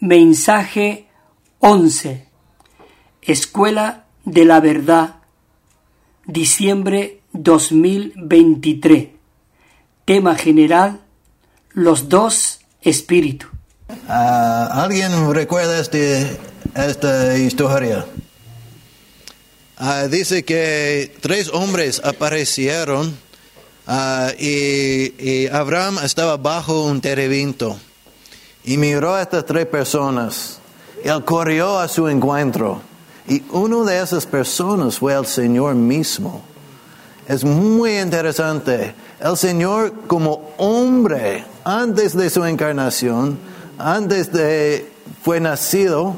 Mensaje 11. Escuela de la Verdad. Diciembre 2023. Tema general: los dos espíritus. ¿Alguien recuerda esta historia? Dice que 3 hombres aparecieron y Abraham estaba bajo un terebinto y miró a estas 3 personas. Él corrió a su encuentro y una de esas personas fue el Señor mismo. Es muy interesante. El Señor, como hombre, antes de su encarnación, fue nacido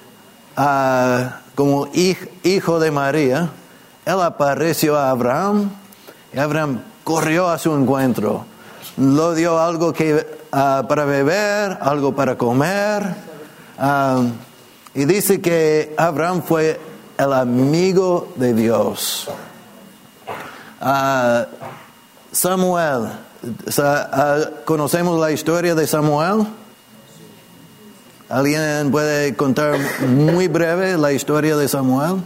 como hijo de María, Él apareció a Abraham y Abraham corrió a su encuentro. Le dio algo para beber, algo para comer. Y dice que Abraham fue el amigo de Dios. Samuel, ¿conocemos la historia de Samuel? ¿Alguien puede contar muy breve la historia de Samuel?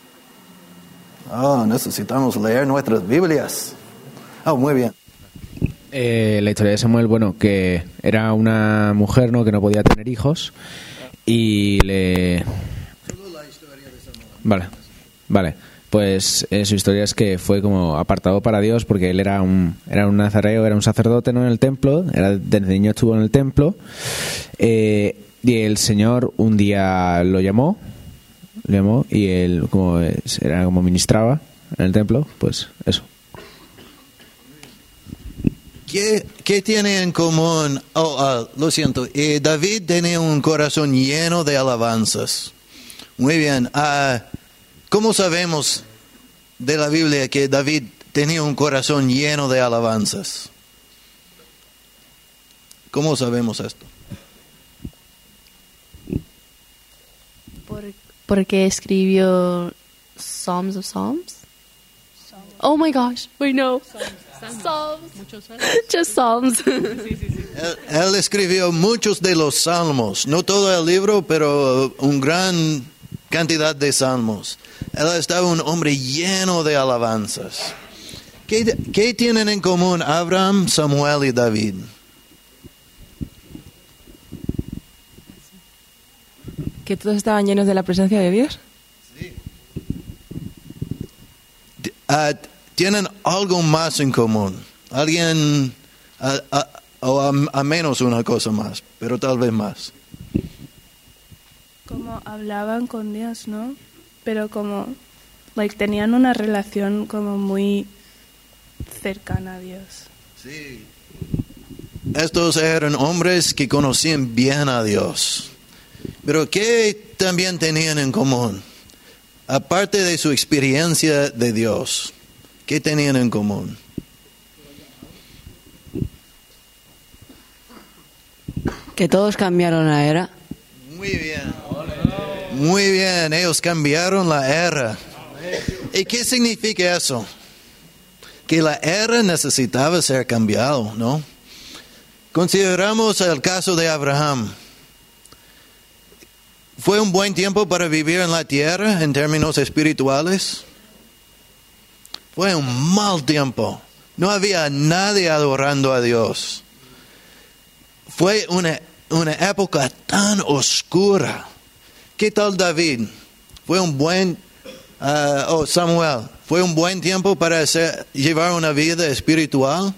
Necesitamos leer nuestras Biblias. Muy bien. La historia de Samuel, que era una mujer, ¿no?, que no podía tener hijos y Solo la historia de Samuel. Vale. Pues su historia es que fue como apartado para Dios porque él era un nazareo, era un sacerdote, ¿no?, en el templo, desde niño estuvo en el templo, y el Señor un día lo llamó y él era como ministraba en el templo, pues eso. ¿Qué tiene en común? Lo siento. David tenía un corazón lleno de alabanzas. Muy bien. ¿Cómo sabemos de la Biblia que David tenía un corazón lleno de alabanzas? ¿Cómo sabemos esto? Porque escribió Psalms of Psalms. Oh my gosh, we know. Psalms. Just Psalms. Él escribió muchos de los salmos, no todo el libro, pero una gran cantidad de salmos. Él estaba un hombre lleno de alabanzas. ¿Qué tienen en común Abraham, Samuel y David? Que todos estaban llenos de la presencia de Dios. Sí. Tienen algo más en común. Alguien, a menos una cosa más, pero tal vez más. Como hablaban con Dios, ¿no? Pero como, tenían una relación como muy cercana a Dios. Sí. Estos eran hombres que conocían bien a Dios. Pero ¿qué también tenían en común? Aparte de su experiencia de Dios, ¿qué tenían en común? Que todos cambiaron la era. Muy bien. Muy bien, ellos cambiaron la era. ¿Y qué significa eso? Que la era necesitaba ser cambiado, ¿no? Consideramos el caso de Abraham. ¿Fue un buen tiempo para vivir en la tierra en términos espirituales? Fue un mal tiempo. No había nadie adorando a Dios. Fue una época tan oscura. ¿Qué tal David? ¿Fue un buen... Samuel, ¿fue un buen tiempo para llevar una vida espiritual?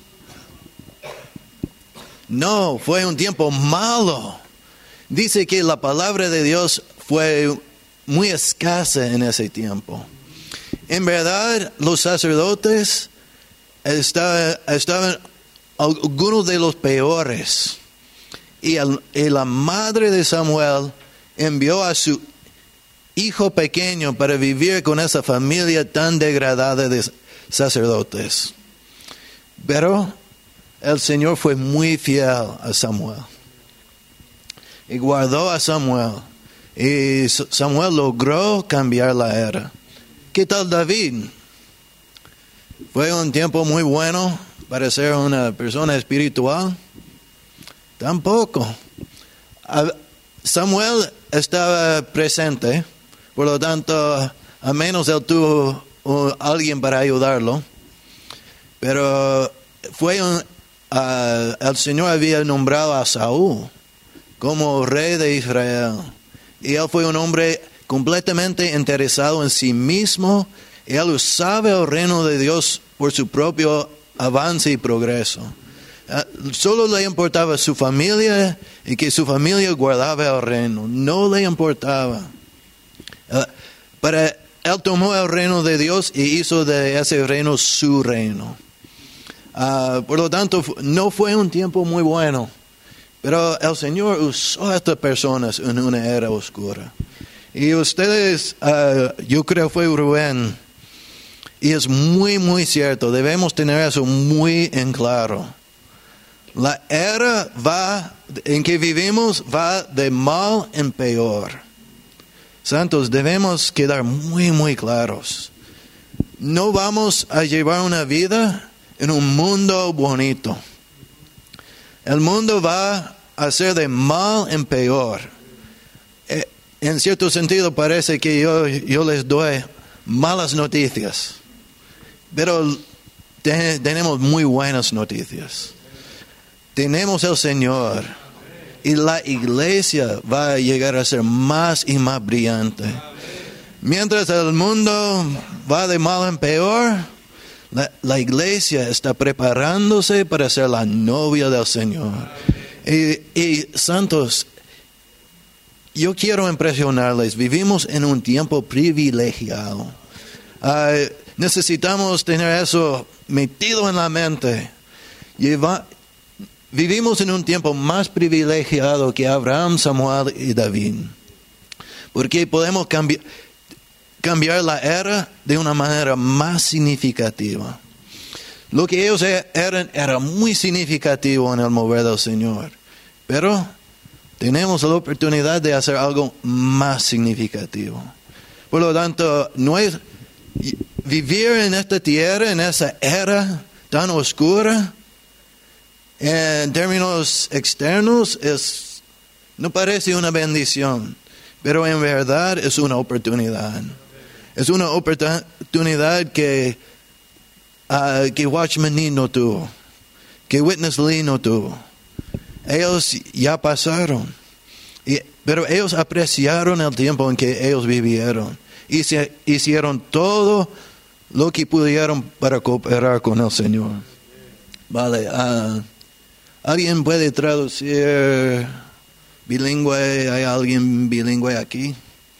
No, fue un tiempo malo. Dice que la palabra de Dios fue muy escasa en ese tiempo. En verdad, los sacerdotes estaban algunos de los peores. Y la madre de Samuel envió a su hijo pequeño para vivir con esa familia tan degradada de sacerdotes. Pero el Señor fue muy fiel a Samuel. Y guardó a Samuel. Y Samuel logró cambiar la era. ¿Qué tal David? ¿Fue un tiempo muy bueno para ser una persona espiritual? Tampoco. Samuel estaba presente, por lo tanto, a menos él tuvo alguien para ayudarlo. Pero el Señor había nombrado a Saúl como rey de Israel. Y él fue un hombre completamente interesado en sí mismo. Él usaba el reino de Dios por su propio avance y progreso. Solo le importaba su familia y que su familia guardaba el reino. No le importaba. Él tomó el reino de Dios y hizo de ese reino su reino. Por lo tanto, no fue un tiempo muy bueno. Pero el Señor usó a estas personas en una era oscura. Y ustedes, yo creo fue Rubén. Y es muy, muy cierto. Debemos tener eso muy en claro. La era en que vivimos va de mal en peor. Santos, debemos quedar muy, muy claros. No vamos a llevar una vida en un mundo bonito. El mundo va a ser de mal en peor. En cierto sentido parece que yo les doy malas noticias. Pero tenemos muy buenas noticias. Tenemos el Señor. Y la iglesia va a llegar a ser más y más brillante. Mientras el mundo va de mal en peor, la iglesia está preparándose para ser la novia del Señor. Y santos, yo quiero impresionarles. Vivimos en un tiempo privilegiado. Necesitamos tener eso metido en la mente. Vivimos en un tiempo más privilegiado que Abraham, Samuel y David. Porque podemos cambiar la era de una manera más significativa. Lo que ellos eran era muy significativo en el mover del Señor. Pero tenemos la oportunidad de hacer algo más significativo. Por lo tanto, no es vivir en esta tierra, en esa era tan oscura, en términos externos, no parece una bendición, pero en verdad es una oportunidad. Es una oportunidad que Watchman Nee no tuvo, que Witness Lee no tuvo. Ellos ya pasaron, pero ellos apreciaron el tiempo en que ellos vivieron y se hicieron todo lo que pudieron para cooperar con el Señor. Vale, ¿alguien puede traducir bilingüe? ¿Hay alguien bilingüe aquí?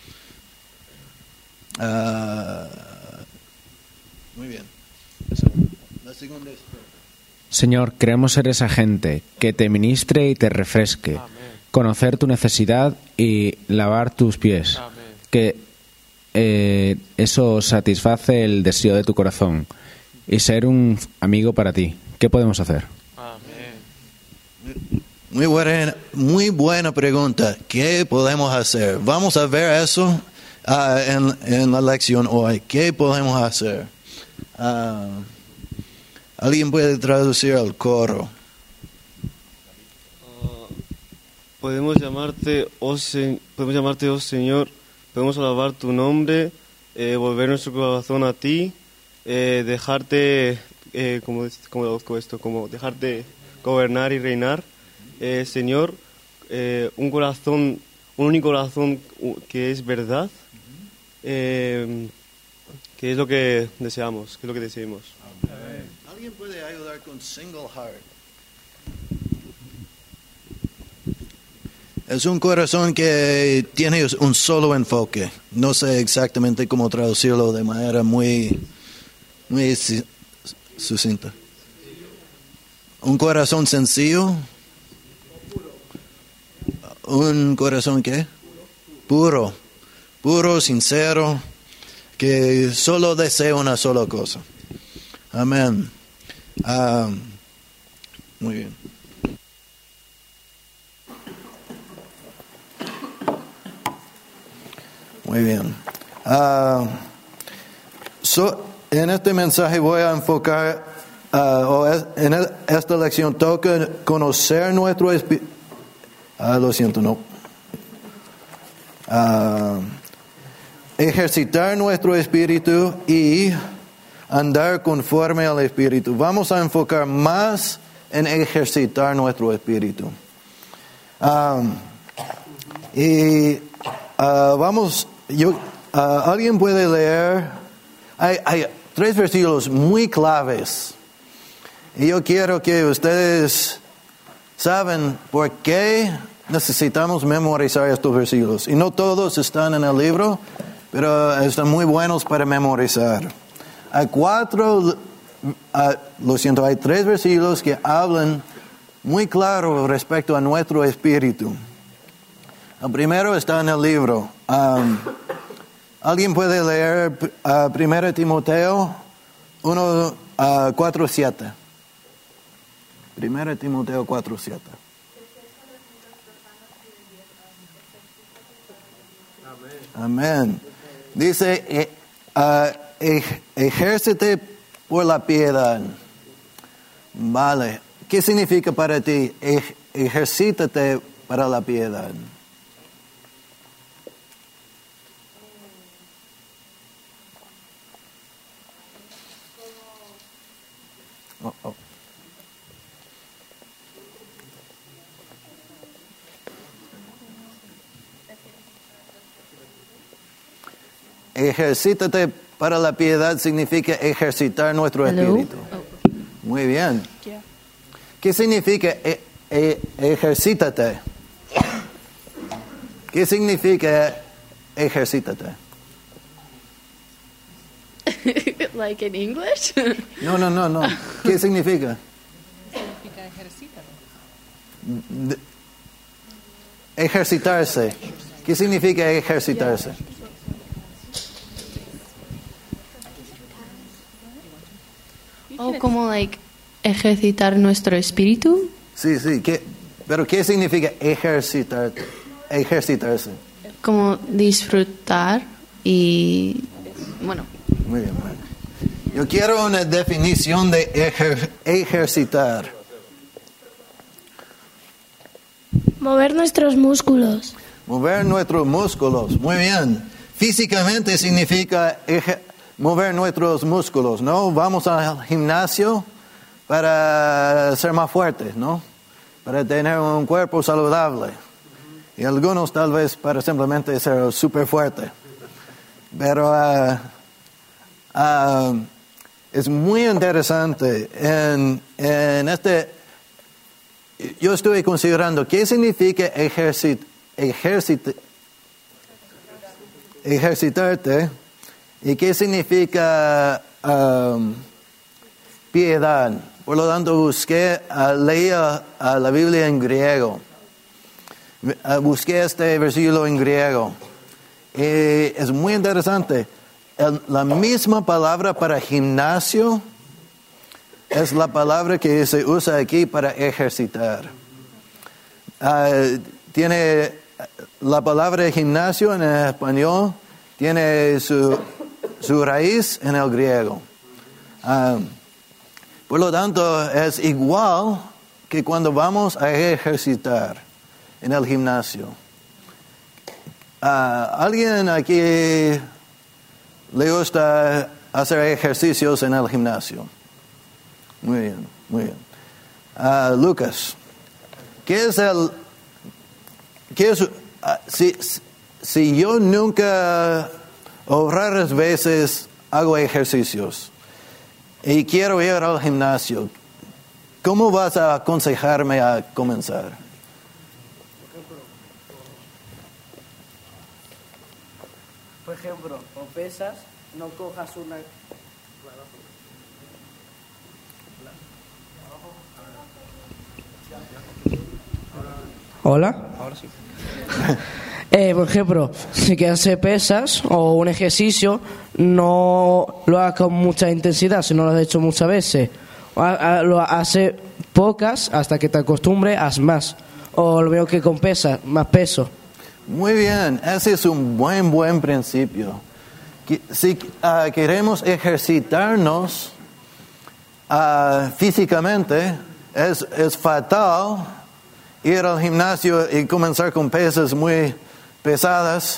Muy bien. La segunda es... Señor, queremos ser esa gente que te ministre y te refresque. Amén. Conocer tu necesidad y lavar tus pies. Amén. Que eso satisface el deseo de tu corazón y ser un amigo para ti. ¿Qué podemos hacer? Amén. Muy buena pregunta. ¿Qué podemos hacer? Vamos a ver eso en la lección hoy. ¿Qué podemos hacer? ¿Alguien puede traducir al coro? Podemos llamarte, oh Señor, podemos alabar tu nombre, volver nuestro corazón a ti, dejarte, como dejarte gobernar y reinar, Señor, un único corazón que es verdad, que es lo que deseamos, que es lo que deseamos. ¿Alguien puede ayudar con single heart? Es un corazón que tiene un solo enfoque. No sé exactamente cómo traducirlo de manera muy sucinta. Un corazón sencillo. Un corazón ¿qué? Puro, sincero, que solo desea una sola cosa. Amén. Muy bien. Muy bien. En este mensaje voy a enfocar, en esta lección toca conocer nuestro espíritu. Lo siento, no. ejercitar nuestro espíritu y andar conforme al espíritu. Vamos a enfocar más en ejercitar nuestro espíritu. Alguien puede leer, hay 3 versículos muy claves. Y yo quiero que ustedes saben por qué necesitamos memorizar estos versículos. Y no todos están en el libro, pero están muy buenos para memorizar. Hay 3 versículos que hablan muy claro respecto a nuestro espíritu. El primero está en el libro. ¿Alguien puede leer 1 Timoteo 1, 4, 7? 1 Timoteo 4, 7. Amén. Dice, ejércite por la piedad. Vale. ¿Qué significa para ti? Ejercítate para la piedad. Oh. Ejercítate para la piedad significa ejercitar nuestro espíritu. Muy bien. ¿Qué significa ejercítate? ¿Qué significa ejercítate? Like in English? No. ¿Qué significa? Significa ejercítate. Ejercitarse. ¿Qué significa ejercitarse? Como like ejercitar nuestro espíritu. Sí. ¿Pero qué significa ejercitarse? Como disfrutar y bueno. Muy bien. Yo quiero una definición de ejercitar. Mover nuestros músculos. Mover nuestros músculos. Muy bien. Físicamente significa mover nuestros músculos, ¿no? Vamos al gimnasio para ser más fuertes, ¿no? Para tener un cuerpo saludable. Y algunos tal vez para simplemente ser súper fuerte. Pero es muy interesante en yo estoy considerando qué significa ejercitarte y qué significa piedad. Por lo tanto, leí la Biblia en griego. Busqué este versículo en griego. Es muy interesante. La misma palabra para gimnasio es la palabra que se usa aquí para ejercitar. Tiene la palabra gimnasio en español, tiene su raíz en el griego. Por lo tanto, es igual que cuando vamos a ejercitar en el gimnasio. ¿Alguien aquí le gusta hacer ejercicios en el gimnasio? Muy bien. Lucas, si yo nunca o raras veces hago ejercicios y quiero ir al gimnasio, ¿cómo vas a aconsejarme a comenzar? Por ejemplo, o pesas, no cojas una... Hola. Ahora sí. Por ejemplo, si quieres hacer pesas o un ejercicio, no lo hagas con mucha intensidad, si no lo has hecho muchas veces. Lo haces pocas hasta que te acostumbres, haz más. O lo mismo que con pesas, más peso. Muy bien, ese es un buen principio. Si queremos ejercitarnos físicamente, es fatal ir al gimnasio y comenzar con pesas muy pesados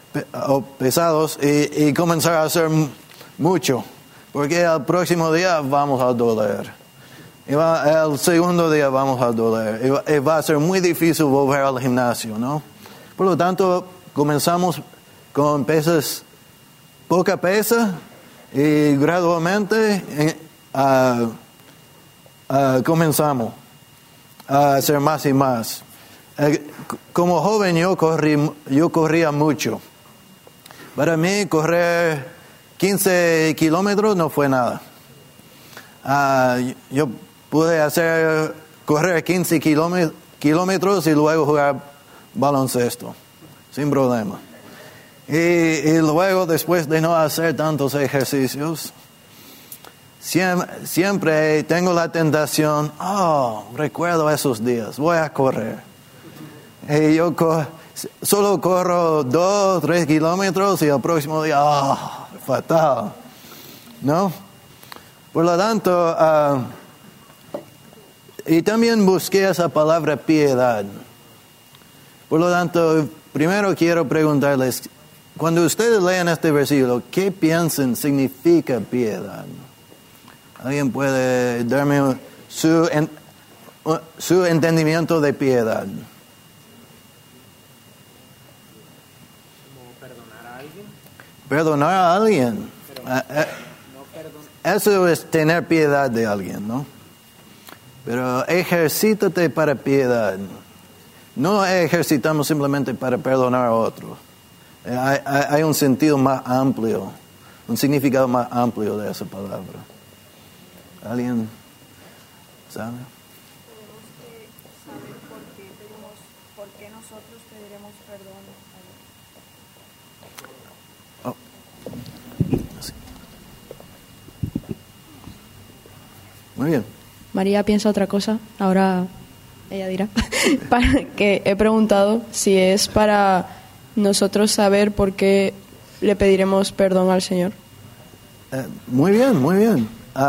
y comenzar a hacer mucho, porque el próximo día vamos a doler. El segundo día vamos a doler. Y va a ser muy difícil volver al gimnasio, ¿no? Por lo tanto, comenzamos con pesas, poca pesa, y gradualmente comenzamos a hacer más y más. Como joven yo corría mucho. Para mí correr 15 kilómetros no fue nada. Yo pude correr 15 kilómetros y luego jugar baloncesto, sin problema. Y luego, después de no hacer tantos ejercicios, siempre tengo la tentación, recuerdo esos días, voy a correr. Y yo solo corro 2, 3 kilómetros y el próximo día, fatal, ¿no? Por lo tanto, y también busqué esa palabra piedad. Por lo tanto, primero quiero preguntarles, cuando ustedes leen este versículo, ¿qué piensan significa piedad? ¿Alguien puede darme su entendimiento de piedad? Perdonar a alguien. Eso es tener piedad de alguien, ¿no? Pero ejercítate para piedad. No ejercitamos simplemente para perdonar a otro. Hay un sentido más amplio, un significado más amplio de esa palabra. ¿Alguien sabe? Tenemos que saber por qué nosotros pediremos perdón a Dios. Sí. Muy bien. María piensa otra cosa, ahora ella dirá. Que he preguntado si es para nosotros saber por qué le pediremos perdón al Señor. Muy bien, muy bien.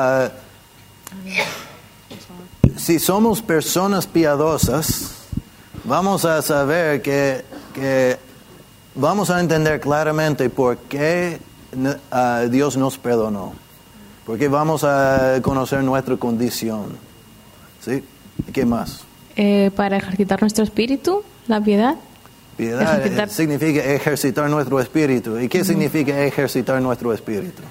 Si somos personas piadosas, vamos a saber que vamos a entender claramente por qué Dios nos perdonó. Porque vamos a conocer nuestra condición. ¿Sí? ¿Qué más? Para ejercitar nuestro espíritu, la piedad. Piedad significa ejercitar nuestro espíritu. ¿Y qué significa ejercitar nuestro espíritu?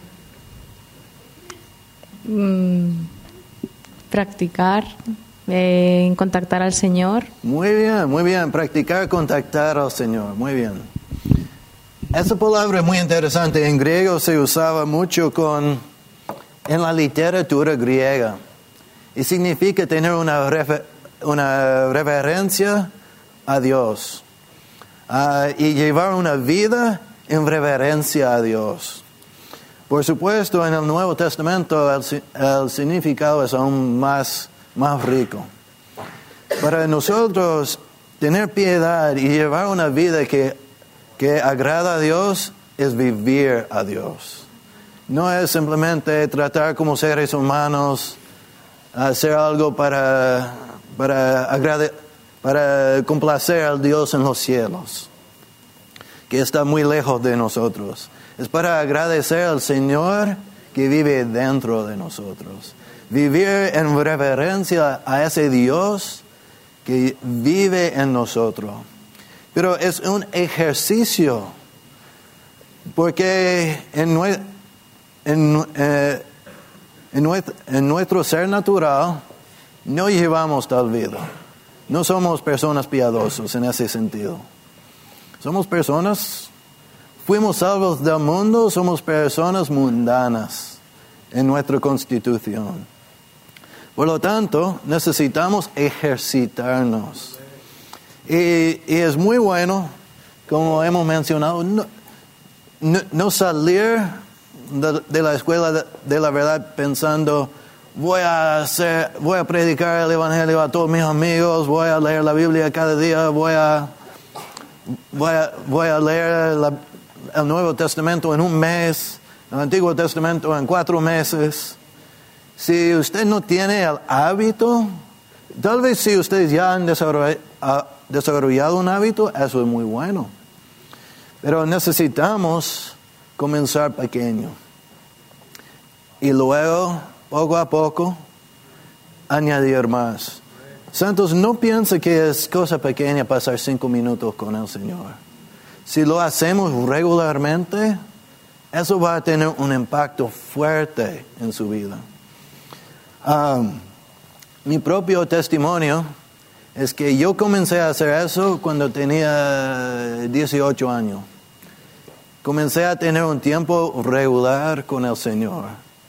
Practicar, contactar al Señor. Muy bien. Practicar, contactar al Señor. Muy bien. Esa palabra es muy interesante. En griego se usaba mucho en la literatura griega. Y significa tener una reverencia a Dios. Y llevar una vida en reverencia a Dios. Por supuesto, en el Nuevo Testamento el significado es aún más rico. Para nosotros, tener piedad y llevar una vida que agrada a Dios es vivir a Dios. No es simplemente tratar como seres humanos, hacer algo para complacer al Dios en los cielos, que está muy lejos de nosotros. Es para agradecer al Señor que vive dentro de nosotros. Vivir en reverencia a ese Dios que vive en nosotros. Pero es un ejercicio, porque en nuestro ser natural no llevamos tal vida. No somos personas piadosas en ese sentido. Fuimos salvos del mundo, somos personas mundanas en nuestra constitución. Por lo tanto, necesitamos ejercitarnos. Y es muy bueno, como hemos mencionado, no salir de la escuela de la verdad pensando, voy a predicar el Evangelio a todos mis amigos, voy a leer la Biblia cada día, voy a leer el Nuevo Testamento en un mes, el Antiguo Testamento en 4 meses. Si usted no tiene el hábito, tal vez si ustedes ya han desarrollado un hábito, eso es muy bueno. Pero necesitamos comenzar pequeño. Y luego, poco a poco, añadir más. Santos, no piensen que es cosa pequeña pasar 5 minutos con el Señor. Si lo hacemos regularmente, eso va a tener un impacto fuerte en su vida. Mi propio testimonio es que yo comencé a hacer eso cuando tenía 18 años. Comencé a tener un tiempo regular con el Señor.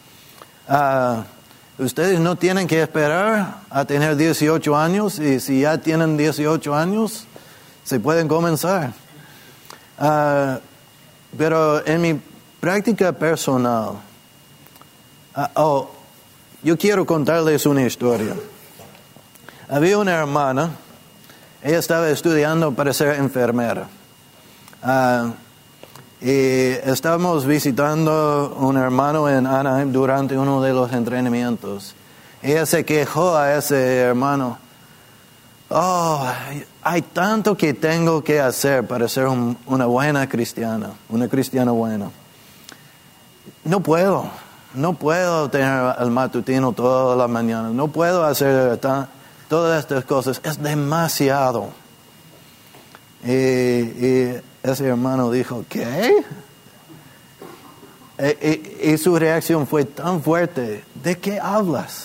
Ustedes no tienen que esperar a tener 18 años, y si ya tienen 18 años, se pueden comenzar. Pero en mi práctica personal, yo quiero contarles una historia. Había una hermana, ella estaba estudiando para ser enfermera. Y estábamos visitando un hermano en Anaheim durante uno de los entrenamientos. Ella se quejó a ese hermano: hay tanto que tengo que hacer para ser una buena cristiana buena. No puedo tener el matutino toda la mañana, no puedo hacer todas estas cosas, es demasiado. Y ese hermano dijo: ¿qué? Y su reacción fue tan fuerte: ¿de qué hablas?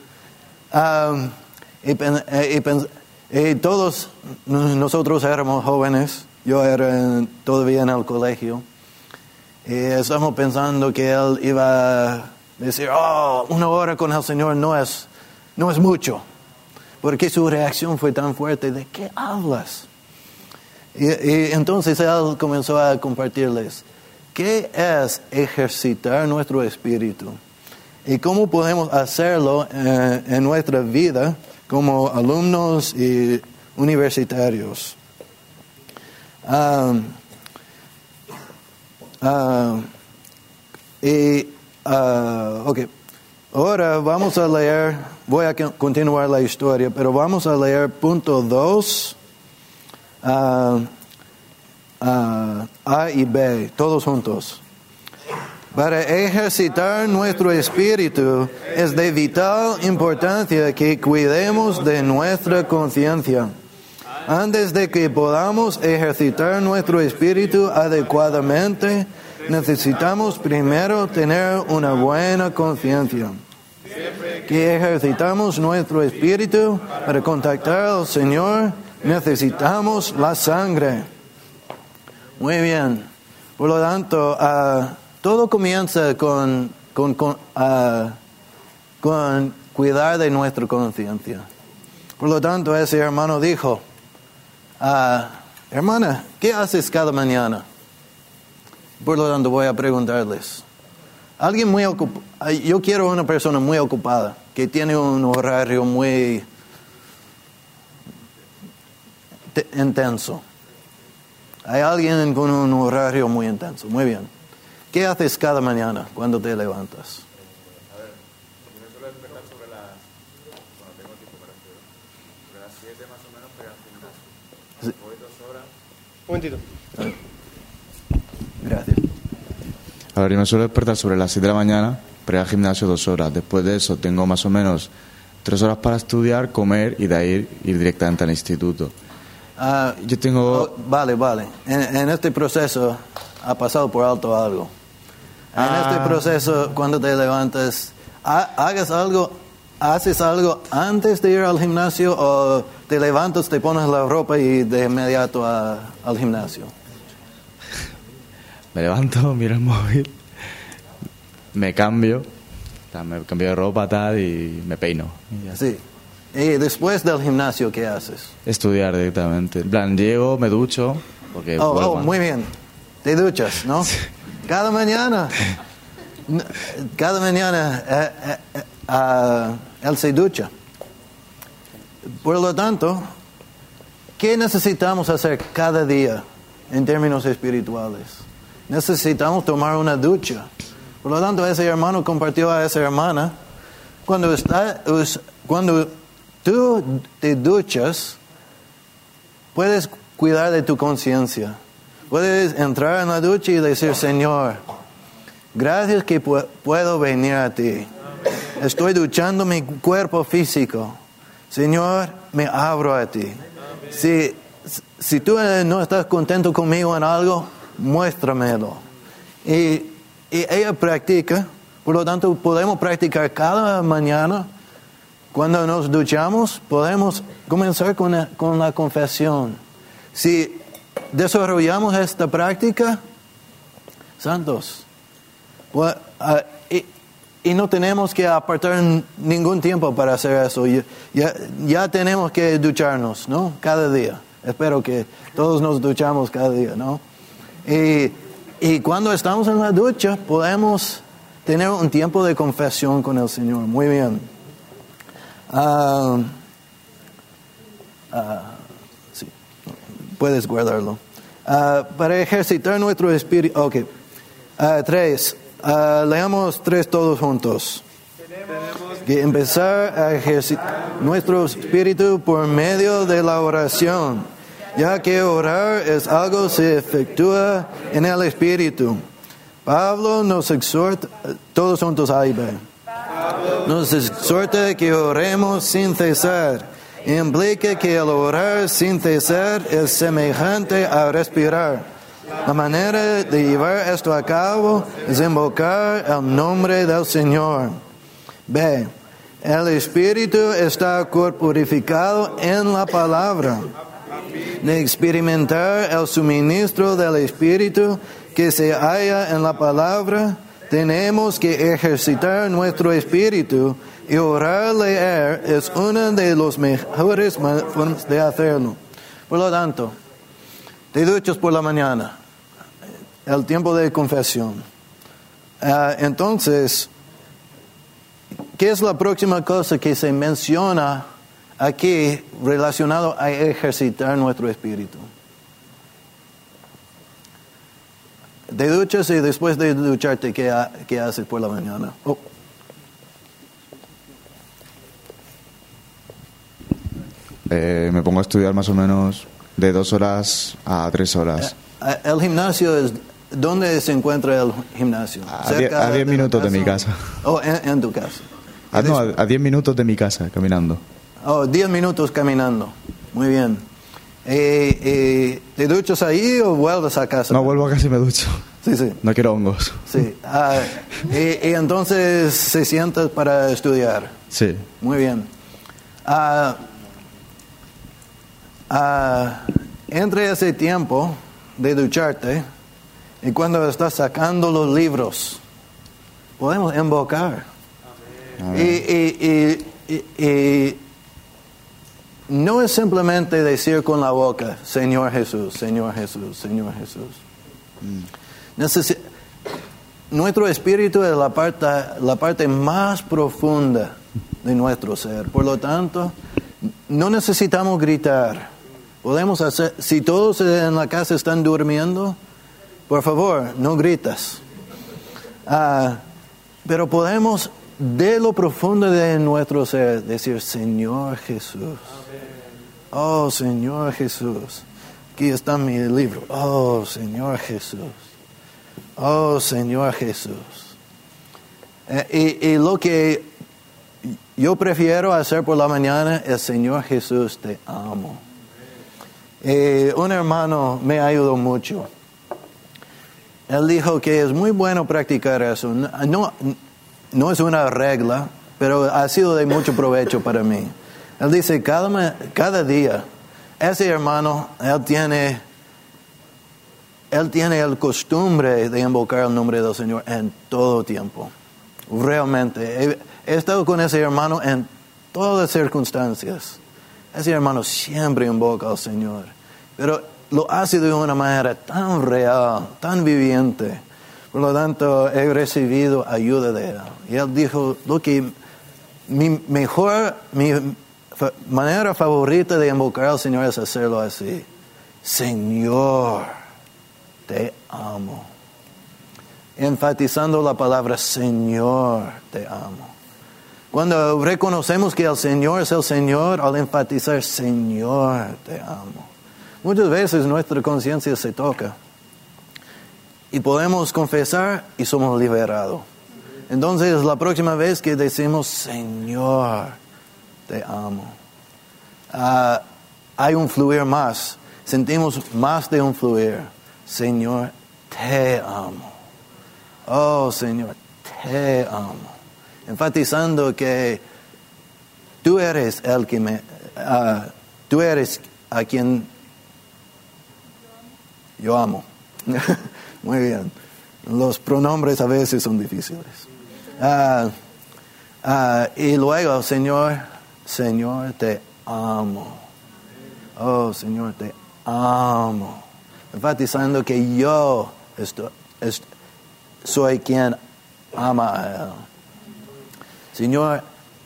Y todos nosotros éramos jóvenes, yo era todavía en el colegio, y estamos pensando que él iba a decir: 1 hora con el Señor no es mucho, porque su reacción fue tan fuerte: ¿de qué hablas? Y entonces él comenzó a compartirles qué es ejercitar nuestro espíritu y cómo podemos hacerlo en nuestra vida como alumnos y universitarios. Ahora vamos a leer, voy a continuar la historia, pero vamos a leer punto 2. A y B, todos juntos. Para ejercitar nuestro espíritu es de vital importancia que cuidemos de nuestra conciencia. Antes de que podamos ejercitar nuestro espíritu adecuadamente, necesitamos primero tener una buena conciencia. Que ejercitamos nuestro espíritu para contactar al Señor, necesitamos la sangre. Muy bien. Por lo tanto, todo comienza con cuidar de nuestra conciencia. Por lo tanto, ese hermano dijo: hermana, ¿qué haces cada mañana? Por lo tanto, voy a preguntarles. Alguien muy ocupado. Yo quiero una persona muy ocupada, que tiene un horario muy intenso. Hay alguien con un horario muy intenso. Muy bien. ¿Qué haces cada mañana cuando te levantas? A ver, yo me suelo despertar sobre cuando tengo tiempo para estudiar, sobre las 7 más o menos para ir al gimnasio. Voy 2 horas. Un momentito. Gracias. A ver, yo me suelo despertar sobre las 7 de la mañana para ir al gimnasio 2 horas. Después de eso tengo más o menos 3 horas para estudiar, comer y de ahí ir directamente al instituto. Yo tengo... Vale. En este proceso ha pasado por alto algo. En este proceso, cuando te levantas, ¿haces algo antes de ir al gimnasio o te levantas, te pones la ropa y de inmediato al gimnasio? Me levanto, miro el móvil, me cambio de ropa tal y me peino. Y sí. ¿Y después del gimnasio qué haces? Estudiar directamente. En plan, llego, me ducho. Porque muy bien. Te duchas, ¿no? Cada mañana. Él se ducha. Por lo tanto, ¿qué necesitamos hacer cada día en términos espirituales? Necesitamos tomar una ducha. Por lo tanto, ese hermano compartió a esa hermana: cuando tú te duchas, puedes cuidar de tu conciencia. Puedes entrar en la ducha y decir, Señor, gracias que puedo venir a ti. Estoy duchando mi cuerpo físico. Señor, me abro a ti. Si tú no estás contento conmigo en algo, muéstramelo. Y ella practica, por lo tanto podemos practicar cada mañana. Cuando nos duchamos, podemos comenzar con la confesión. Si desarrollamos esta práctica, santos, y no tenemos que apartar ningún tiempo para hacer eso. Ya tenemos que ducharnos, ¿no? Cada día. Espero que todos nos duchamos cada día, ¿no? Y cuando estamos en la ducha, podemos tener un tiempo de confesión con el Señor. Muy bien. Sí, puedes guardarlo. Para ejercitar nuestro espíritu. Ok. 3. Leamos 3 todos juntos. Que empezar a ejercitar nuestro espíritu por medio de la oración, ya que orar es algo que se efectúa en el espíritu. Pablo nos exhorta, todos juntos A y B. Nos exhorta que oremos sin cesar. Implica que el orar sin cesar es semejante a respirar. La manera de llevar esto a cabo es invocar el nombre del Señor. B. El Espíritu está corporificado en la palabra. De experimentar el suministro del Espíritu que se halla en la palabra, tenemos que ejercitar nuestro espíritu, y orar, leer, es una de las mejores formas de hacerlo. Por lo tanto, te duchas por la mañana, el tiempo de confesión. Entonces, ¿qué es la próxima cosa que se menciona aquí relacionado a ejercitar nuestro espíritu? Te duchas y después de ducharte, ¿qué haces por la mañana? Me pongo a estudiar más o menos de 2 horas a 3 horas. El gimnasio es... ¿Dónde se encuentra el gimnasio? A 10 minutos de mi casa. En tu casa. A 10 minutos de mi casa, caminando. 10 minutos caminando. Muy bien. ¿Te duchas ahí o vuelves a casa? No, vuelvo a casa y me ducho. Sí. No quiero hongos. Sí. Y entonces se sientas para estudiar. Sí. Muy bien. Entre ese tiempo de ducharte y cuando estás sacando los libros, podemos invocar. Y no es simplemente decir con la boca, Señor Jesús, Señor Jesús, Señor Jesús. Nuestro espíritu es la parte más profunda de nuestro ser. Por lo tanto, no necesitamos gritar. Podemos hacer, si todos en la casa están durmiendo, por favor, no gritas. Pero podemos, de lo profundo de nuestro ser, decir, Señor Jesús. Oh, Señor Jesús. Aquí está mi libro. Oh, Señor Jesús. Oh, Señor Jesús. Y lo que yo prefiero hacer por la mañana es, Señor Jesús, te amo. Un hermano me ayudó mucho. Él dijo que es muy bueno practicar eso. No es una regla, pero ha sido de mucho provecho para mí. Él dice, cada día, ese hermano, él tiene el costumbre de invocar el nombre del Señor en todo tiempo. Realmente. He estado con ese hermano en todas las circunstancias. Ese hermano siempre invoca al Señor. Pero lo hace de una manera tan real, tan viviente. Por lo tanto, he recibido ayuda de él. Y él dijo, mi manera favorita de invocar al Señor es hacerlo así. Señor, te amo. Enfatizando la palabra Señor, te amo. Cuando reconocemos que el Señor es el Señor, al enfatizar Señor, te amo. Muchas veces nuestra conciencia se toca. y podemos confesar y somos liberados. Entonces, la próxima vez que decimos, Señor, te amo, hay un fluir más. Sentimos más de un fluir. Señor, te amo. Oh, Señor, te amo. Enfatizando que tú eres el que tú eres a quien yo amo. Muy bien. Los pronombres a veces son difíciles. Y luego, Señor, te amo. Oh, Señor, te amo. Enfatizando que yo soy quien ama a Él. Señor,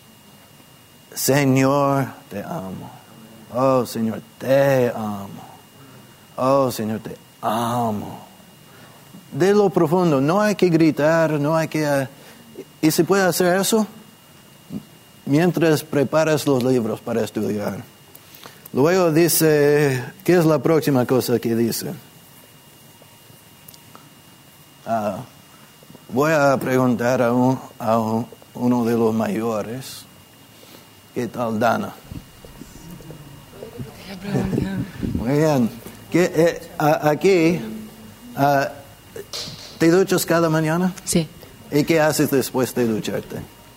te amo. Oh, Señor, te amo. Oh, Señor, te amo. De lo profundo, no hay que gritar, no hay que... ¿Y se puede hacer eso? Mientras preparas los libros para estudiar. Luego dice, ¿qué es la próxima cosa que dice? Voy a preguntar a uno de los mayores. ¿Qué tal, Dana? Muy bien. Aquí, ¿te duchas cada mañana? Sí. ¿Y qué haces después de ducharte?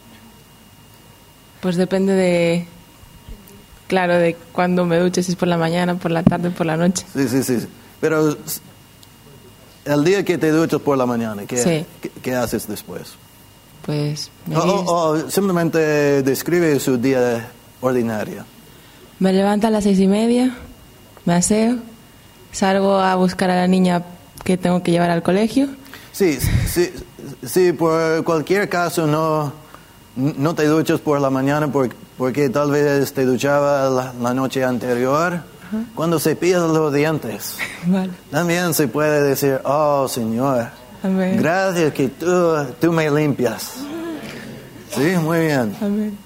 Pues depende de cuándo me duches, si es por la mañana, por la tarde, por la noche. Sí. Pero el día que te duchas por la mañana, ¿qué haces después? Pues o simplemente describe su día ordinario. Me levanto a las 6:30, me aseo, salgo a buscar a la niña que tengo que llevar al colegio. Sí, por cualquier caso no te duchas por la mañana porque tal vez te duchaba la noche anterior. Uh-huh. Cuando cepillas los dientes, vale. También se puede decir, oh Señor, amén. Gracias que tú me limpias. Sí, muy bien. Amén.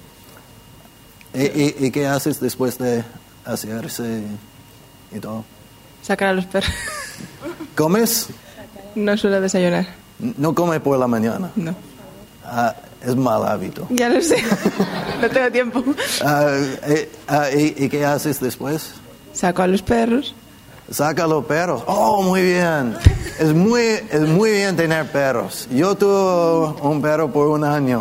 ¿Y qué haces después de asearse y todo? Sacar a los perros. ¿Comes? No suelo desayunar. ¿No comes por la mañana? No. Es mal hábito. Ya lo sé. No tengo tiempo. ¿Y qué haces después? Saco a los perros. Saca a los perros. Oh, muy bien. Es muy bien tener perros. Yo tuve un perro por 1 año.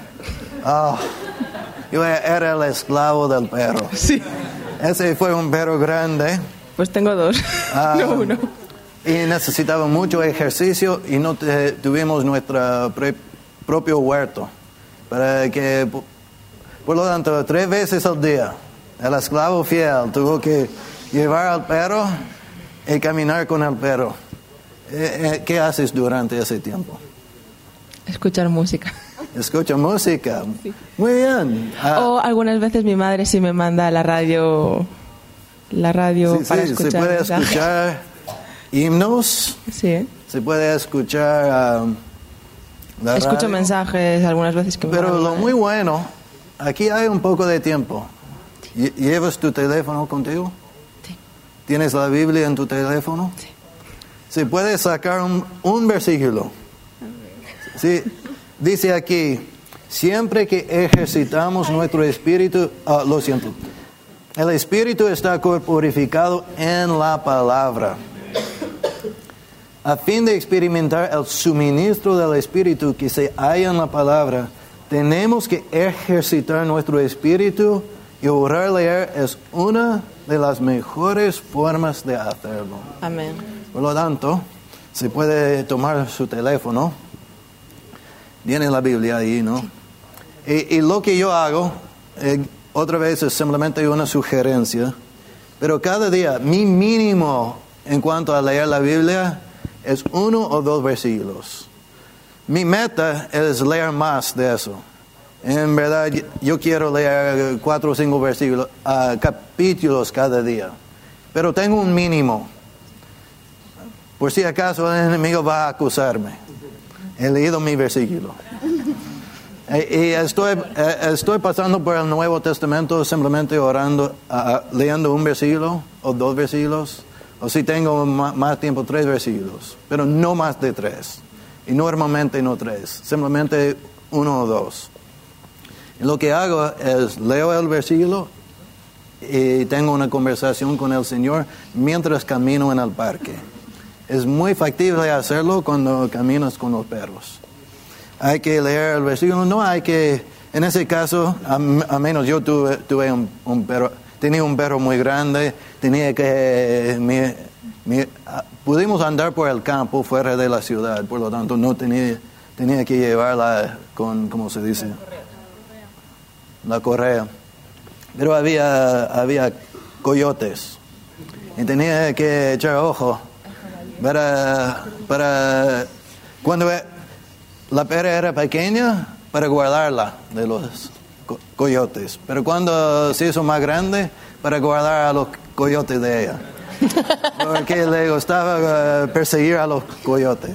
Yo era el esclavo del perro. Sí. Ese fue un perro grande. Pues tengo 2. No 1. Y necesitaba mucho ejercicio y no tuvimos nuestro propio huerto. Para que, por lo tanto, 3 veces al día, el esclavo fiel tuvo que llevar al perro y caminar con el perro. ¿Qué haces durante ese tiempo? Escuchar música. Escucha música. Sí. Muy bien. O algunas veces mi madre sí me manda la radio para escuchar. Se puede escuchar himnos. Sí. Se puede escuchar escucho radio. Mensajes algunas veces que pero lo muy bueno, aquí hay un poco de tiempo. Sí. ¿Llevas tu teléfono contigo? Sí. ¿Tienes la Biblia en tu teléfono? Sí. Se puede sacar un versículo. Sí. Dice aquí, siempre que ejercitamos nuestro espíritu, lo siento, el espíritu está corporificado en la palabra. A fin de experimentar el suministro del espíritu que se halla en la palabra, tenemos que ejercitar nuestro espíritu y orar leer es una de las mejores formas de hacerlo. Amén. Por lo tanto, se puede tomar su teléfono. Viene la Biblia ahí, ¿no? Sí. Y lo que yo hago, otra vez es simplemente una sugerencia, pero cada día, mi mínimo en cuanto a leer la Biblia es 1 o 2 versículos. Mi meta es leer más de eso. En verdad, yo quiero leer 4 o 5 versículos, capítulos cada día, pero tengo un mínimo. Por si acaso el enemigo va a acusarme. He leído mi versículo. Y estoy pasando por el Nuevo Testamento simplemente orando, leyendo un versículo o 2 versículos O si tengo más tiempo, 3 versículos, pero no más de 3. Y normalmente no 3, simplemente 1 o 2. Y lo que hago es leo el versículo y tengo una conversación con el Señor mientras camino en el parque. Es muy factible hacerlo cuando caminas con los perros. Hay que leer el versículo, no hay que, en ese caso, a menos yo tuve un perro, tenía un perro muy grande, tenía que, pudimos andar por el campo fuera de la ciudad, por lo tanto no tenía que llevarla con, ¿cómo se dice? La correa. Pero había coyotes y tenía que echar ojo para cuando la perra era pequeña, para guardarla de los coyotes, pero cuando se hizo más grande, para guardar a los coyotes de ella, porque le gustaba perseguir a los coyotes.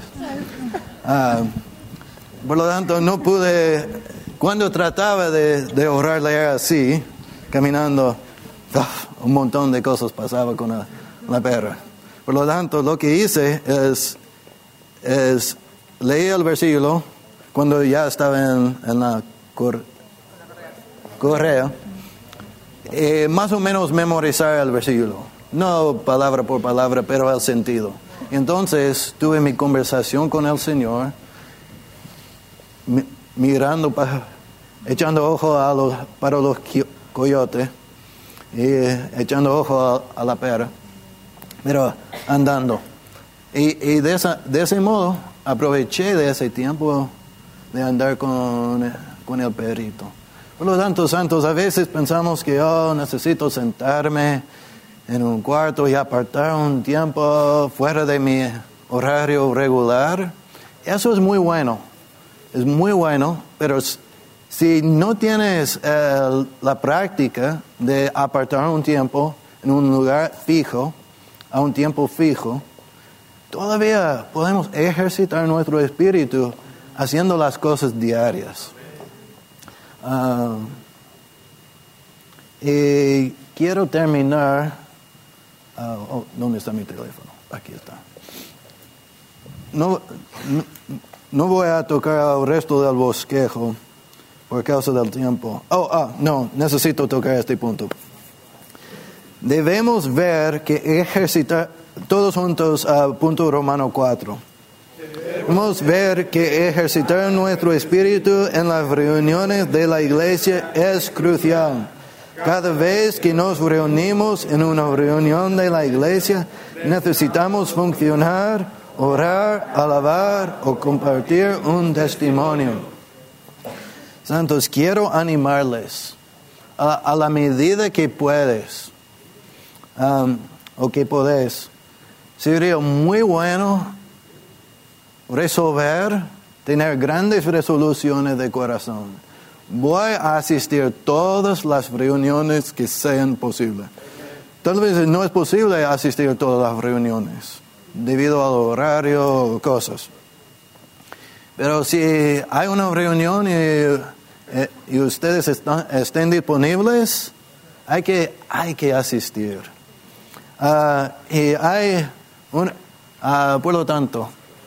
Por lo tanto no pude, cuando trataba de ahorrarle así, caminando, un montón de cosas pasaba con la perra. Por lo tanto, lo que hice es leí el versículo cuando ya estaba en la correa, más o menos memorizar el versículo, no palabra por palabra, pero el sentido. Entonces tuve mi conversación con el Señor, mirando, echando ojo para los coyotes y echando ojo a la perra, pero andando. Y de ese modo aproveché de ese tiempo de andar con el perrito. Por lo tanto, santos, a veces pensamos que necesito sentarme en un cuarto y apartar un tiempo fuera de mi horario regular. Eso es muy bueno, pero si no tienes la práctica de apartar un tiempo en un lugar fijo, a un tiempo fijo, todavía podemos ejercitar nuestro espíritu haciendo las cosas diarias. Y quiero terminar. ¿Dónde está mi teléfono? Aquí está. No voy a tocar el resto del bosquejo por causa del tiempo. No, necesito tocar este punto. Debemos ver que ejercitar, todos juntos a punto Romano 4. Debemos ver que ejercitar nuestro espíritu en las reuniones de la iglesia es crucial. Cada vez que nos reunimos en una reunión de la iglesia, necesitamos funcionar, orar, alabar o compartir un testimonio. Santos, quiero animarles a la medida que puedes o que podés. Sería muy bueno tener grandes resoluciones de corazón. Voy a asistir a todas las reuniones que sean posibles. Tal vez no es posible asistir a todas las reuniones debido al horario o cosas. Pero si hay una reunión y ustedes estén disponibles, hay que asistir. Y hay por lo tanto,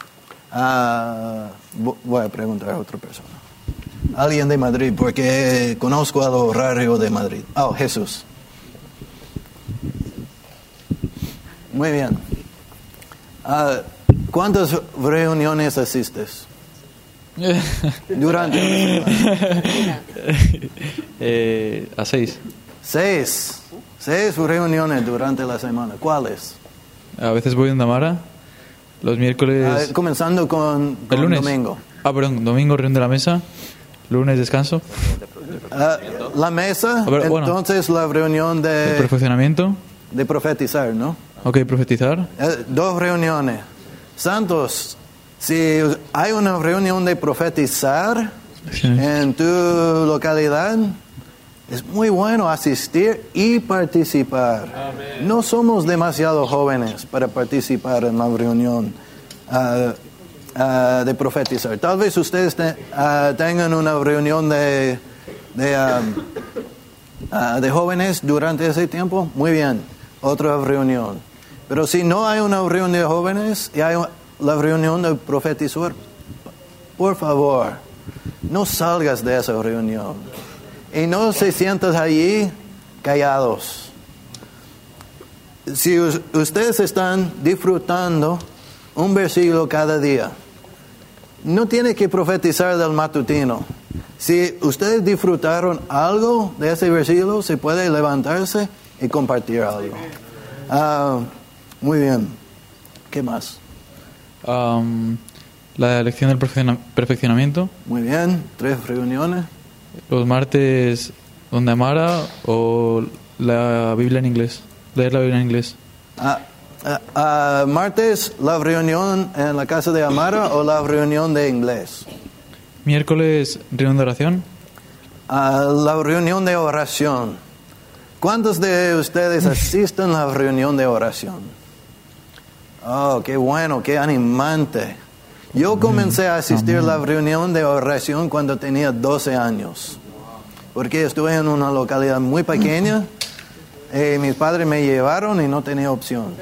voy a preguntar a otra persona. Alguien de Madrid, porque conozco el horario de Madrid. Jesús. Muy bien. ¿Cuántas reuniones asistes? Durante la semana. A 6. 6 reuniones durante la semana. ¿Cuáles? A veces voy en Damara. Los miércoles... comenzando con el lunes. Domingo. Domingo reunión de la mesa. Lunes descanso. La mesa, entonces la reunión de perfeccionamiento. De profetizar, ¿no? Ok, profetizar. 2 reuniones. Santos, si hay una reunión de profetizar en tu localidad, es muy bueno asistir y participar. Amén. No somos demasiado jóvenes para participar en la reunión de profetizar. Tal vez ustedes tengan una reunión de jóvenes durante ese tiempo. Muy bien, otra reunión. Pero si no hay una reunión de jóvenes y hay la reunión del profetizador, por favor, no salgas de esa reunión. Y no se sientas allí callados. Si ustedes están disfrutando un versículo cada día, no tiene que profetizar del matutino. Si ustedes disfrutaron algo de ese versículo, se puede levantarse y compartir algo. Muy bien. ¿Qué más? La lección del perfeccionamiento. Muy bien. 3 reuniones. Los martes donde Amara o la Biblia en inglés. Leer la Biblia en inglés. Martes, la reunión en la casa de Amara o la reunión de inglés. Miércoles, reunión de oración. La reunión de oración. ¿Cuántos de ustedes asisten a la reunión de oración? Oh, qué bueno, qué animante. Yo comencé a asistir a la reunión de oración cuando tenía 12 años. Porque estuve en una localidad muy pequeña. Mis padres me llevaron y no tenía opción.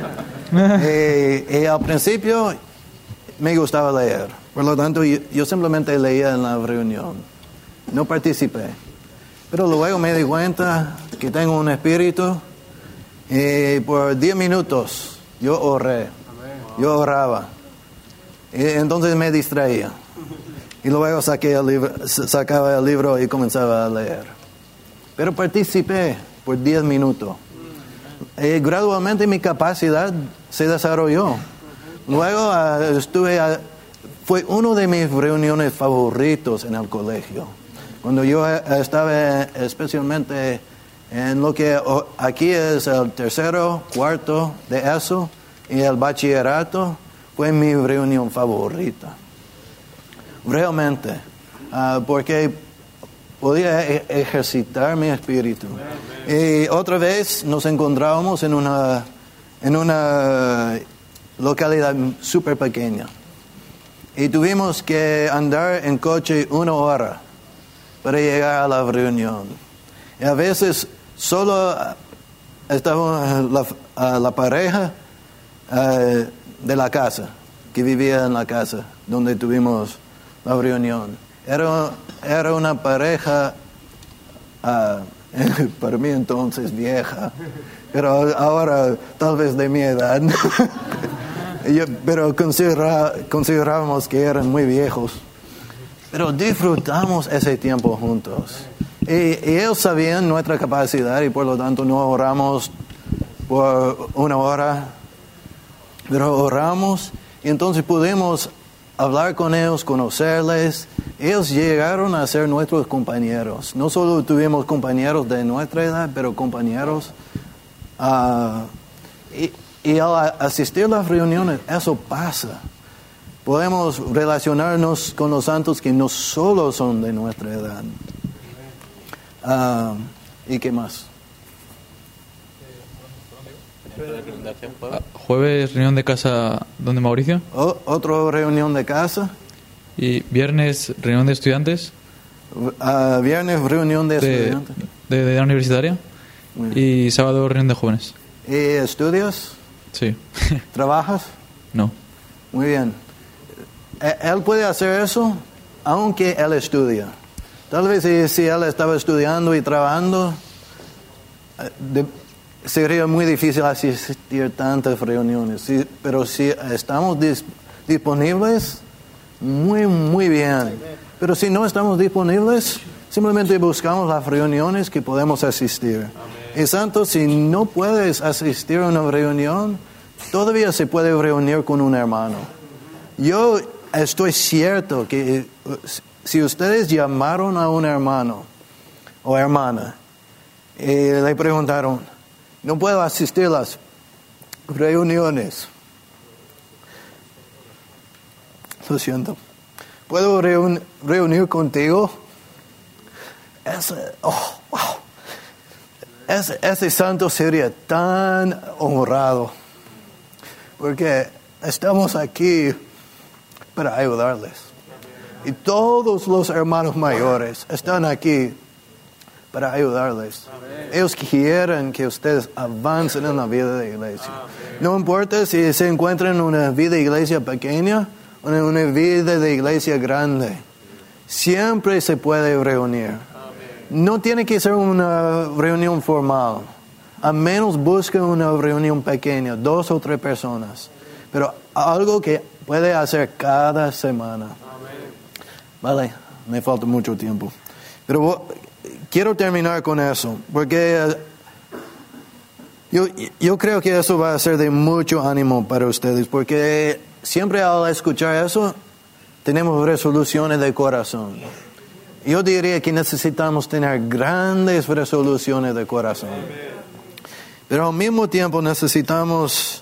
Al principio me gustaba leer. Por lo tanto, yo simplemente leía en la reunión. No participé. Pero luego me di cuenta que tengo un espíritu. Y por 10 minutos yo oré. Yo oraba. Y entonces me distraía. Y luego sacaba el libro y comenzaba a leer. Pero participé por 10 minutos. Y gradualmente mi capacidad se desarrolló. Luego fue una de mis reuniones favoritos en el colegio. Cuando yo estaba especialmente en lo que aquí es el 3º, 4º de eso y el bachillerato, fue mi reunión favorita. Realmente, porque podía ejercitar mi espíritu. Y otra vez nos encontrábamos en una localidad súper pequeña. Y tuvimos que andar en coche 1 hora para llegar a la reunión. Y a veces solo estaba la pareja de la casa, que vivía en la casa donde tuvimos la reunión. Era una pareja, para mí entonces vieja, pero ahora tal vez de mi edad. Pero considerábamos que eran muy viejos. Pero disfrutamos ese tiempo juntos. Y ellos sabían nuestra capacidad y por lo tanto no oramos por 1 hora, pero oramos y entonces pudimos hablar con ellos, conocerles. Ellos llegaron a ser nuestros compañeros. No solo tuvimos compañeros de nuestra edad, pero compañeros. Y al asistir a las reuniones, eso pasa. Podemos relacionarnos con los santos que no solo son de nuestra edad. ¿Y qué más? Jueves, reunión de casa donde Mauricio. Otra reunión de casa. Y viernes, reunión de estudiantes. Viernes, reunión de estudiantes. De la universitaria. Y sábado, reunión de jóvenes. ¿Y estudias? Sí. ¿Trabajas? No. Muy bien. Él puede hacer eso aunque él estudia. Tal vez si él estaba estudiando y trabajando, sería muy difícil asistir a tantas reuniones. Pero si estamos disponibles, muy bien. Pero si no estamos disponibles, simplemente buscamos las reuniones que podemos asistir. Y santo, si no puedes asistir a una reunión, todavía se puede reunir con un hermano. Yo estoy cierto que si ustedes llamaron a un hermano o hermana y le preguntaron, no puedo asistir a las reuniones, lo siento, ¿puedo reunir contigo? Ese santo sería tan honrado, porque estamos aquí para ayudarles. Y todos los hermanos mayores están aquí para ayudarles. Ellos quieren que ustedes avancen en la vida de iglesia. No importa si se encuentran en una vida de iglesia pequeña o en una vida de iglesia grande. Siempre se puede reunir. No tiene que ser una reunión formal. A menos busque una reunión pequeña, 2 o 3 personas. Pero algo que puede hacer cada semana. Vale, me falta mucho tiempo. Pero quiero terminar con eso, porque yo creo que eso va a ser de mucho ánimo para ustedes, porque siempre al escuchar eso, tenemos resoluciones de corazón. Yo diría que necesitamos tener grandes resoluciones de corazón. Pero al mismo tiempo necesitamos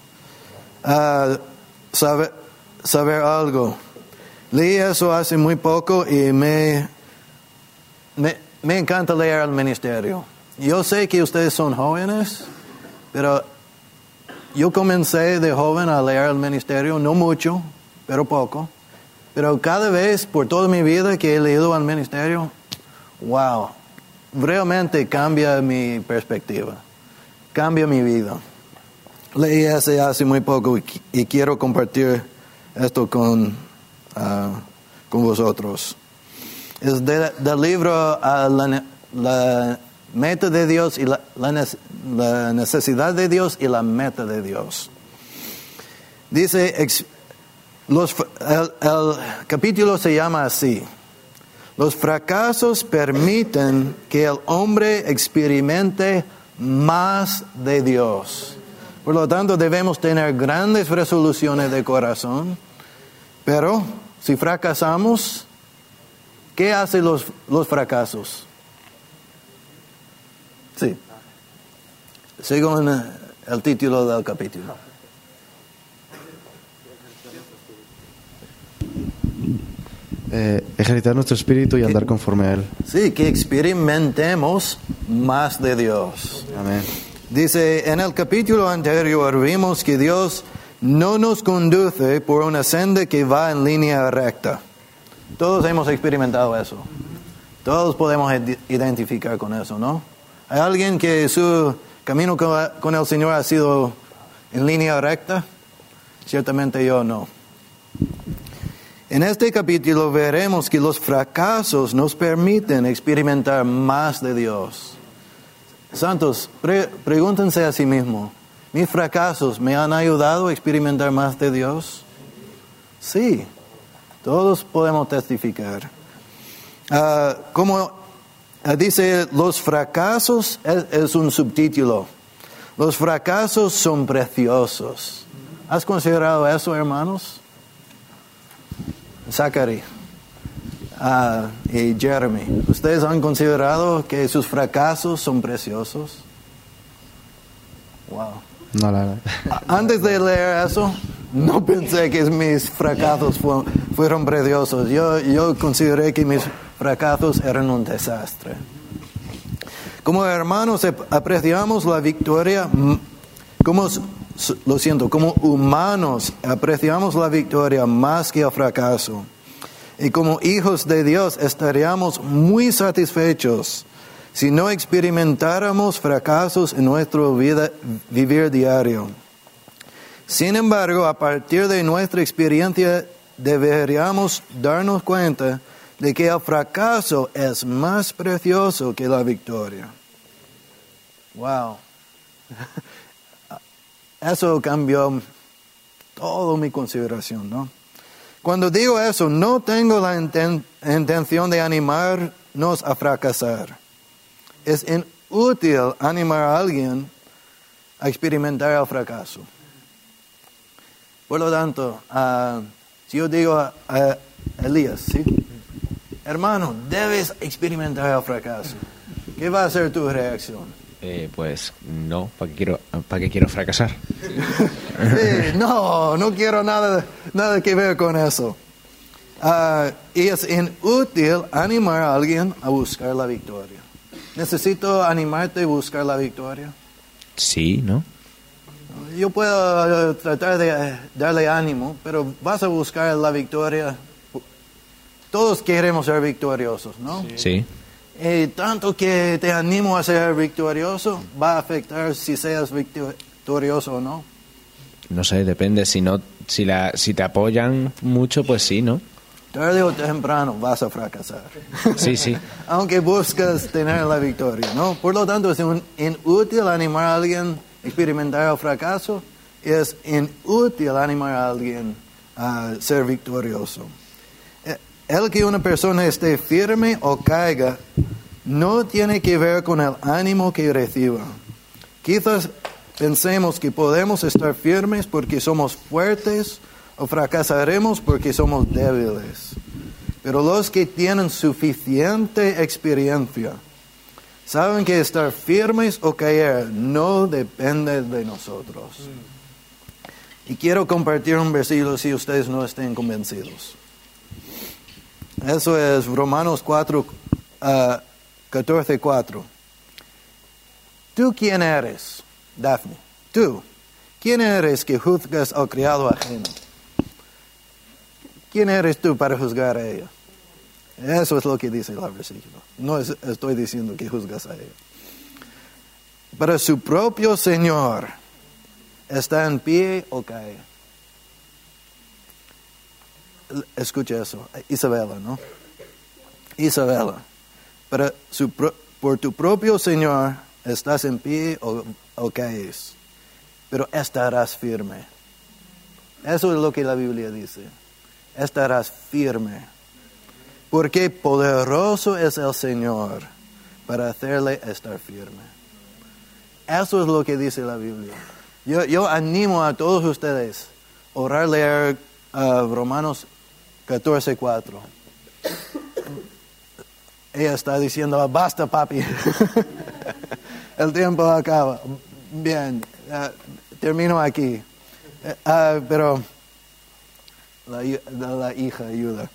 saber algo. Leí eso hace muy poco y me encanta leer el ministerio. Yo sé que ustedes son jóvenes, pero yo comencé de joven a leer el ministerio, no mucho, pero poco. Pero cada vez, por toda mi vida que he leído el ministerio, wow, realmente cambia mi perspectiva, cambia mi vida. Leí hace muy poco y quiero compartir esto con vosotros. Es del libro La meta de Dios y la necesidad de Dios y la meta de Dios. Dice, el capítulo se llama así: los fracasos permiten que el hombre experimente más de Dios. Por lo tanto, debemos tener grandes resoluciones de corazón, pero si fracasamos, ¿qué hacen los fracasos? Sí. Según el título del capítulo. Ejercitar nuestro espíritu y andar conforme a Él. Sí, que experimentemos más de Dios. Amén. Dice, en el capítulo anterior vimos que Dios no nos conduce por una senda que va en línea recta. Todos hemos experimentado eso. Todos podemos identificar con eso, ¿no? ¿Hay alguien que su camino con el Señor ha sido en línea recta? Ciertamente yo no. En este capítulo veremos que los fracasos nos permiten experimentar más de Dios. Santos, pregúntense a sí mismos, ¿mis fracasos me han ayudado a experimentar más de Dios? Sí, todos podemos testificar. Como dice, los fracasos es un subtítulo. Los fracasos son preciosos. ¿Has considerado eso, hermanos? Zachary y Jeremy, ¿ustedes han considerado que sus fracasos son preciosos? Wow. No, la verdad. Antes de leer eso, no pensé que mis fracasos fueron preciosos. Yo consideré que mis fracasos eran un desastre. Como hermanos apreciamos la victoria, como humanos apreciamos la victoria más que el fracaso. Y como hijos de Dios estaríamos muy satisfechos si no experimentáramos fracasos en nuestro vivir diario. Sin embargo, a partir de nuestra experiencia deberíamos darnos cuenta de que el fracaso es más precioso que la victoria. Wow. Eso cambió toda mi consideración, ¿no? Cuando digo eso, no tengo la intención de animarnos a fracasar. Es inútil animar a alguien a experimentar el fracaso. Por lo tanto, si yo digo a Elías, ¿sí? Hermano, debes experimentar el fracaso, ¿qué va a ser tu reacción? Pues no, ¿para qué quiero fracasar? Sí, no quiero nada que ver con eso. Y es inútil animar a alguien a buscar la victoria. ¿Necesito animarte a buscar la victoria? Sí, ¿no? Yo puedo tratar de darle ánimo, pero vas a buscar la victoria. Todos queremos ser victoriosos, ¿no? Sí. Y tanto que te animo a ser victorioso, va a afectar si seas victorioso o no. No sé, depende. Si te apoyan mucho, pues sí, ¿no? Tarde o temprano vas a fracasar. Sí, sí. Aunque buscas tener la victoria, ¿no? Por lo tanto, es inútil animar a alguien a experimentar el fracaso. Es inútil animar a alguien a ser victorioso. El que una persona esté firme o caiga no tiene que ver con el ánimo que reciba. Quizás pensemos que podemos estar firmes porque somos fuertes o fracasaremos porque somos débiles. Pero los que tienen suficiente experiencia saben que estar firmes o caer no depende de nosotros. Y quiero compartir un versículo si ustedes no estén convencidos. Eso es Romanos 14:4. ¿Tú quién eres, Daphne? ¿Tú? ¿Quién eres que juzgas al criado ajeno? ¿Quién eres tú para juzgar a ella? Eso es lo que dice el versículo. No estoy diciendo que juzgas a ella. Para su propio Señor, ¿está en pie o cae? Escucha eso, Isabela, ¿no? Isabela, por tu propio Señor, ¿estás en pie o caes? Pero estarás firme. Eso es lo que la Biblia dice. Estarás firme. Porque poderoso es el Señor para hacerle estar firme. Eso es lo que dice la Biblia. Yo animo a todos ustedes a orar, leer Romanos 14:4. Ella está diciendo, basta papi, el tiempo acaba. Bien, termino aquí. Pero la hija ayuda.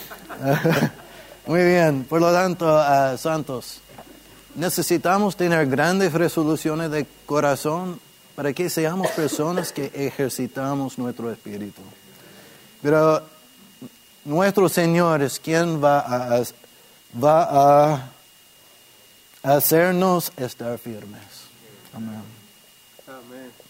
Muy bien, por lo tanto, santos, necesitamos tener grandes resoluciones de corazón para que seamos personas que ejercitamos nuestro espíritu. Pero nuestro Señor es quien va a hacernos estar firmes. Amén. Amén.